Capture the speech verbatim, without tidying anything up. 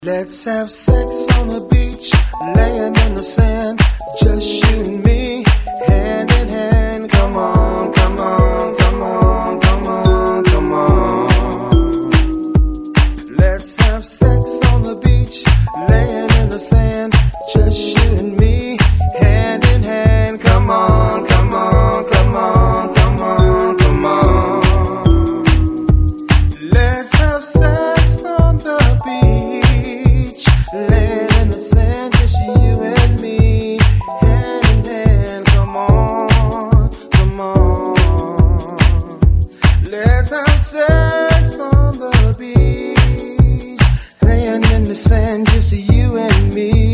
Let's have sex on the beach, laying in the sand, just you and me, hand in hand. Come on, come on, come on, come on, come on. Let's have sex on the beach, laying in the sand, just you and me, hand in hand. Come on, come on, come on, come on, come on. Let's have sex on the beach, laying in the sand, just you and me, hand in hand. Come on, come on. Let's have sex on the beach, laying in the sand, just you and me.